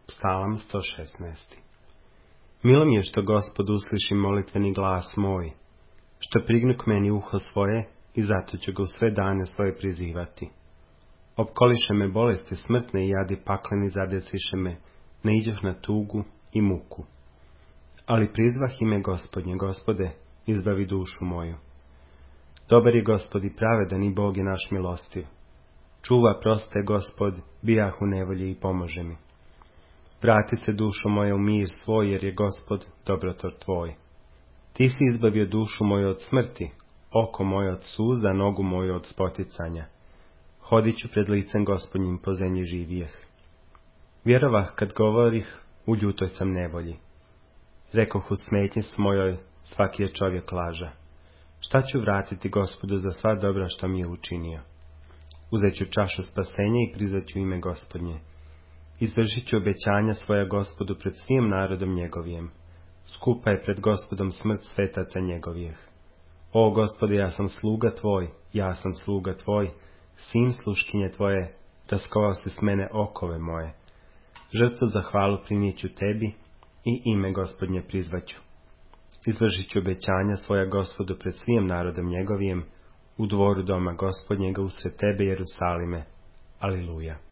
Psalam 116. Milo mi je što Gospod usliši molitveni glas moj, što prignu k meni uho svoje i zato ću ga u sve dane svoje prizivati. Opkoliše me bolesti smrtne i jadi pakleni zadesiše me, naiđoh na tugu i muku. Ali prizvah ime Gospodnje, Gospode, izbavi dušu moju. Dobar je Gospod i pravedan i Bog je naš milostiv. Čuva proste Gospod, bijah u nevolji i pomože mi. Vrati se dušo moja u mir svoj, jer je Gospod dobrotvor tvoj. Ti si izbavio dušu moju od smrti, oko moje od suza, nogu moju od spoticanja. Hodit ću pred licem Gospodnjim po zemlji živijeh. Vjerovah kad govorih, u ljutoj sam nevolji. Rekoh u smetnji mojoj, svaki je čovjek laža. Šta ću vratiti Gospodu za sva dobra što mi je učinio? Uzet ću čašu spasenja i prizvat ću ime Gospodnje. Izvršit ću obećanja svoja Gospodu pred svim narodom njegovijem. Skupa je pred Gospodom smrt svetaca njegovijeh. O Gospode, ja sam sluga tvoj, ja sam sluga tvoj, sin sluškinje tvoje, raskovao si s mene okove moje. Žrtvu za hvalu prinijet ću tebi i ime Gospodnje prizvaću. Izvršit ću obećanja svoja Gospodu pred svim narodom njegovijem, u dvoru doma Gospodnjega usred tebe, Jerusalime. Aliluja.